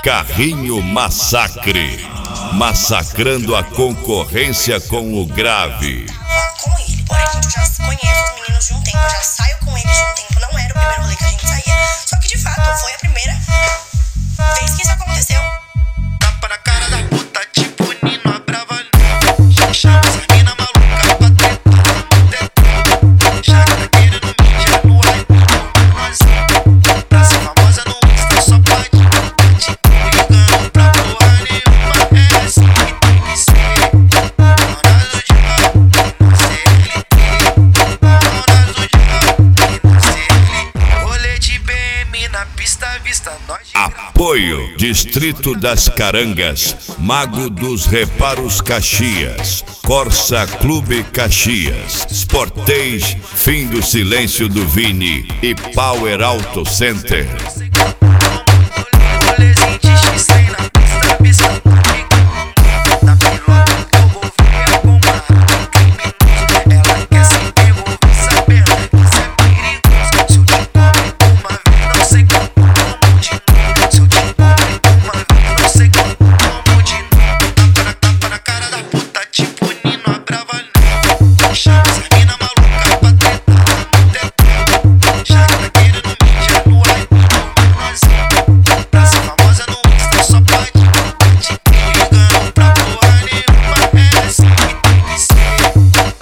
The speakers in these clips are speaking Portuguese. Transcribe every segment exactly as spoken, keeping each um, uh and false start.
Carrinho Massacre, massacrando a concorrência com o grave. Com ele, porém eu já conheço os meninos de um tempo, já saio com eles de um tempo, não era o primeiro rolê que a gente saía, só que de fato foi a primeira vez que isso aconteceu. Tapa na cara da puta, tipo Nino a Brava. Chama essas mina maluca pra tretar. Já tá querendo mídia no ar, nós pra ser famosa no Insta só pode. Ligando pra porra nenhuma, é assim que tem que ser. Horário de rap, não C L T. Horário de rap, não C L T. Rolê de B M na pista, vista nós de Apoio Distrito das Carangas, Mago dos Reparos Caxias, Corsa Clube Caxias, Sportage, Fim do Silêncio do Vini e Power Auto Center. rolezinho de X cem na pista, pista na pilota eu vou ver com uma criminoso. Ela quer se envolver sabendo que isso é perigoso. Se eu te comer uma vez, não sei como, como de novo. Se eu te comer uma vez, não sei como, como de novo. Tapa na, tapa na cara da puta, tipo Nino a Brava. Chama essas mina maluca pra tretar. Já tá querendo mídia no ar, nós pra ser famosa no Insta só pode. Ligando pra porra nenhuma, é assim que tem que ser.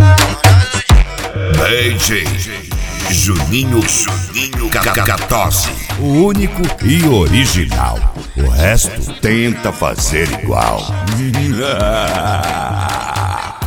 Horário de D J Juninho Juninho Cacatose, o único e original. O resto tenta fazer igual.